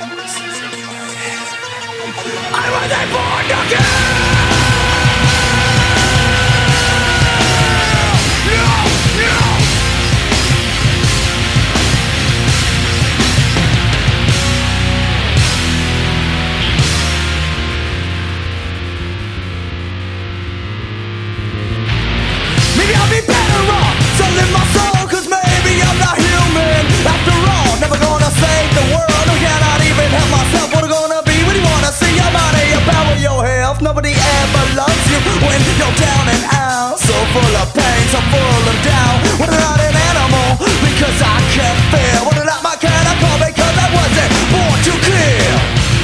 I wasn't born to kill. Maybe I'll be better off selling my soul, 'cause maybe I'm not human after all. Never gonna save the world, I cannot even help myself. What I'm gonna be, what do you wanna see? Your money, your power, your health. Nobody ever loves you when you're down and out. So full of pain, so full of doubt. What I'm not an animal, because I can't feel. What I'm not my kind of call, because I wasn't born to kill.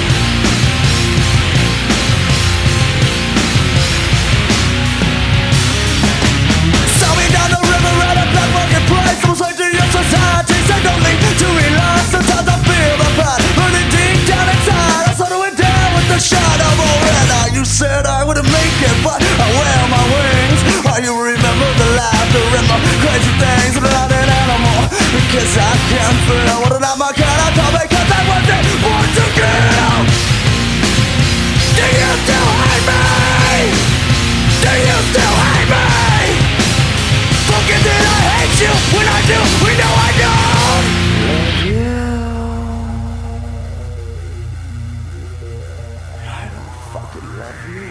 Society said don't need to realize. Sometimes I feel the pride burning deep down inside. I sort of went down with the shadow of Lorena. You said I wouldn't make it, but I wear my wings. Oh, you remember the laughter and the crazy things. But I'm not an animal, because I can't feel. What am I my kind of call, because I wasn't born to kill. Do you still hate me? Do you still hate me? Forget that I hate you. When I do, we know I don't love you. I don't fucking love you.